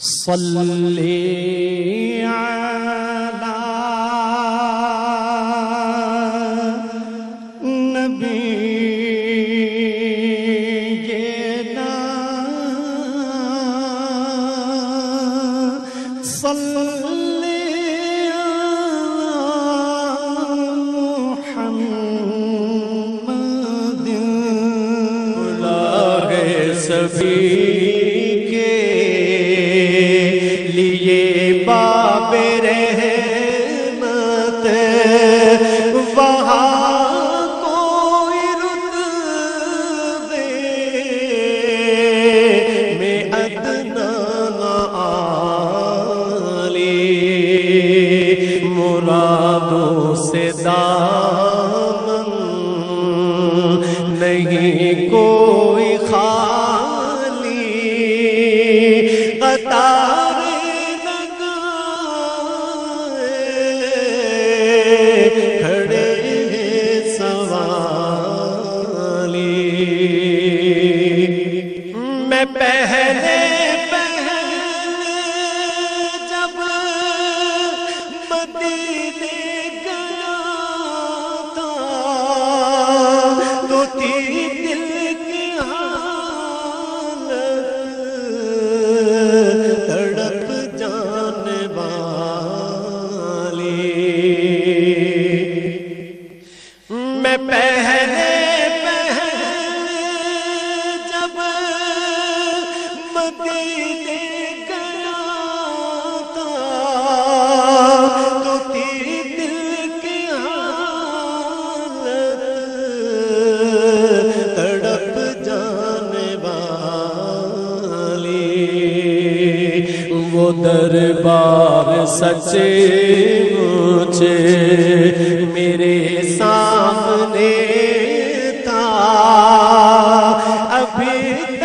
صلی علی نبینا صلی علی محمد بلاغ سبھی باب رحمت وہاں کوئی رتبے میں ادنا نہ عالی مرادوں سے دامن نہیں کوئی خالی قطار پہلے جب مدینے گیا تھا تو تھی دل کی حالت تڑپ جانے والی میں پہلے مدینے گیا تھا تو تیری دل کی حالت تڑپ جانے والی وہ دربار سچے مجھے میرے سامنے تھا ابھی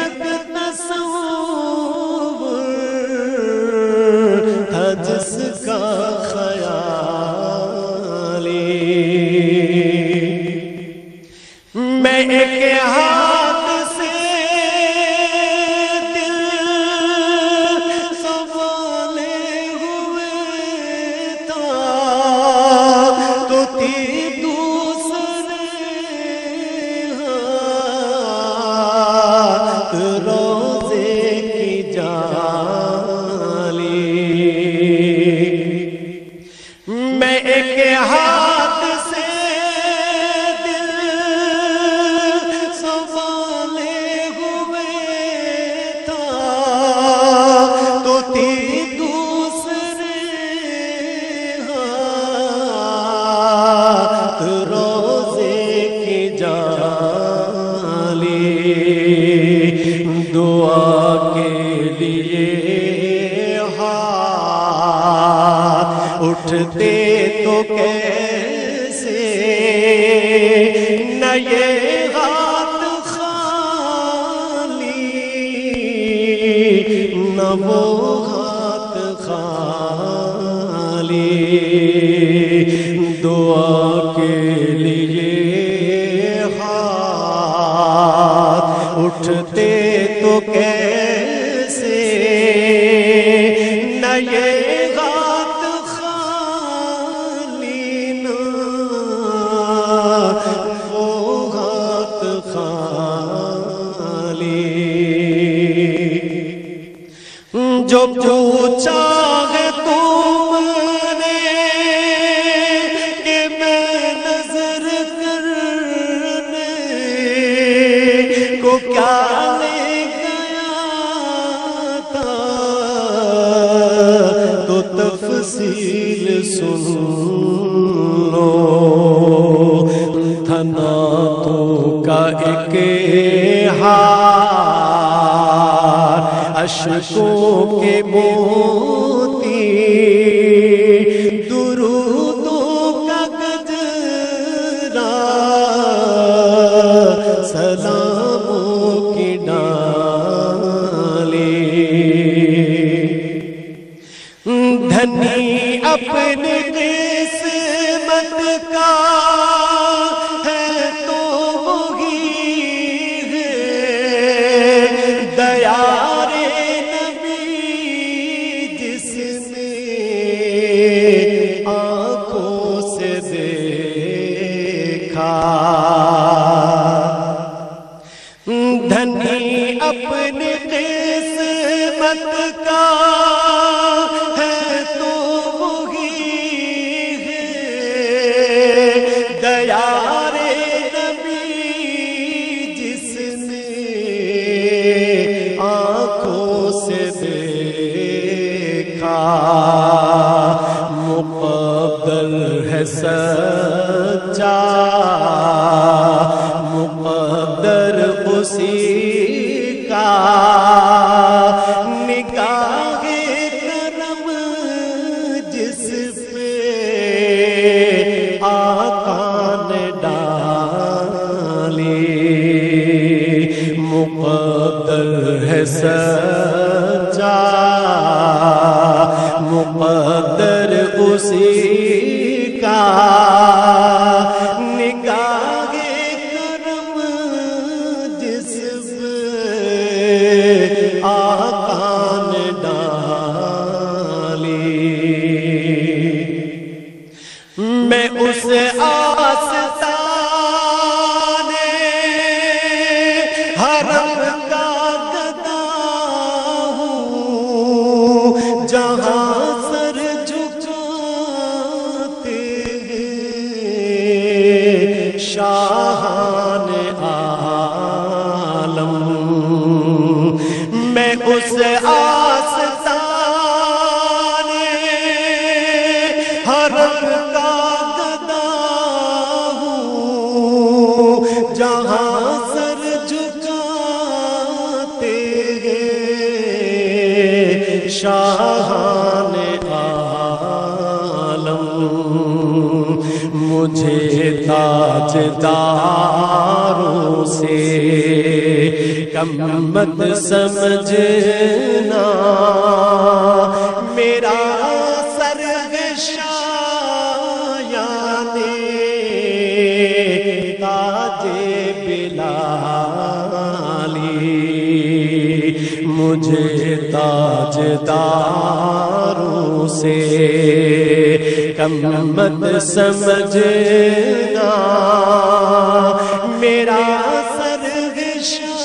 جس کا خیالی میں ایک ہاتھ سے دل سنبھالے ہوئے تھا تو تھی دوسرے ہاتھ روزے کی میں ایک ہاتھ سے دل سنبھالے ہوئے تھا تو تھی دوسرے ہاتھ روزے کی جالی دعا کے لیے اٹھتے تو کیسے نہ یہ ہاتھ خالی نہ وہ ہاتھ خالی دعا کے لیے ہاتھ اٹھتے تو کیسے نہ یہ جو پوچھا ہے تم نے کہ میں نظر کرنے کو کیا لے گیا تھا تو تفصیل سن لو تھا نعتوں کا ایک ہار اشکوں کے موتی درودوں کا گجرا سلاموں کی ڈالی دھنی اپنی قسمت کا ہے تو وہی ہے دیار نبی قسمت کا ہے تو وہی ہے دیار نبی جس نے آنکھوں سے دیکھا مقدر ہے سچا مقدر اسی کا نگاہ کرم جس پہ آقا نے ڈالی مقدر ہے سچا مقدر اسی کا نگاہ کرم جس پہ آقا نے ڈالی میں اس آستان حرم کا گدا ہوں جہاں سر جھکاتے ہیں شاہان عالم میں اس آستان حرم کا گدا ہوں جہاں سر جھکاتے ہیں شاہان عالم مجھے تاجداروں سے کم مت سمجھنا میرا سرگشایان تاج بلالی مجھے تاجداروں سے کم مت سمجھنا میرا سرگشایان